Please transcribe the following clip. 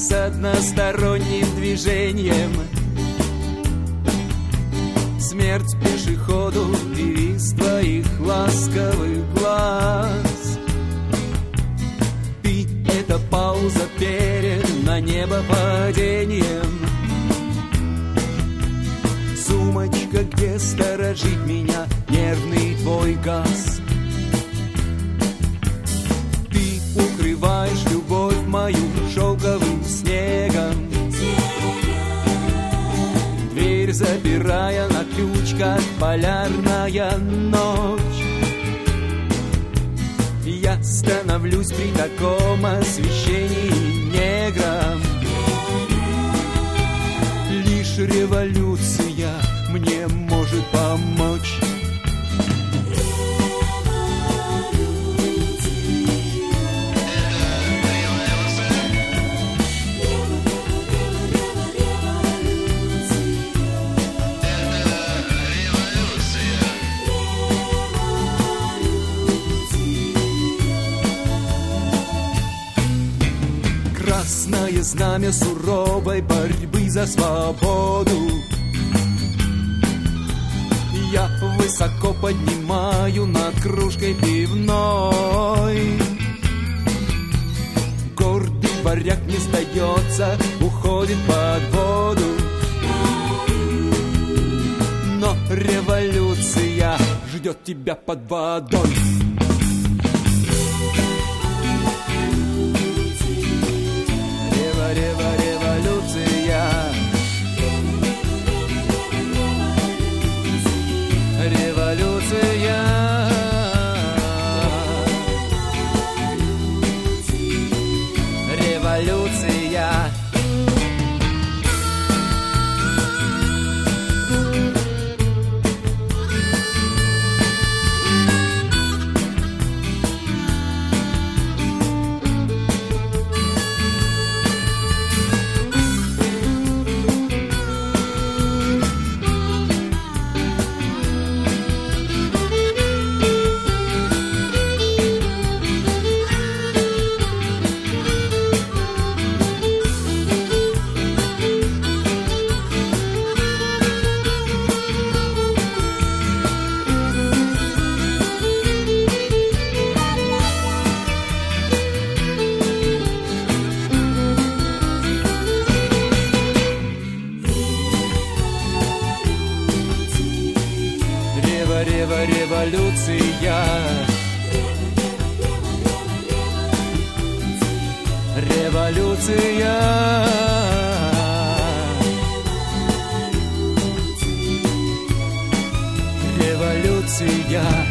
с односторонним движением. Смерть пешеходу, девиз твоих ласковых глаз. Ты — это пауза перед на небо падением. Сумочка, где сторожит меня нервный твой газ. Ты укрываешь любовь мою шелковым снегом, дверь запирая на ключ, как полярная ночь. Я становлюсь при таком освещении негром. Лишь революция мне может помочь. Красное знамя суровой борьбы за свободу я высоко поднимаю над кружкой пивной. Гордый варяг не сдается, уходит под воду. Но революция ждет тебя под водой. Революция. Революция. Революция. Революция. Революция.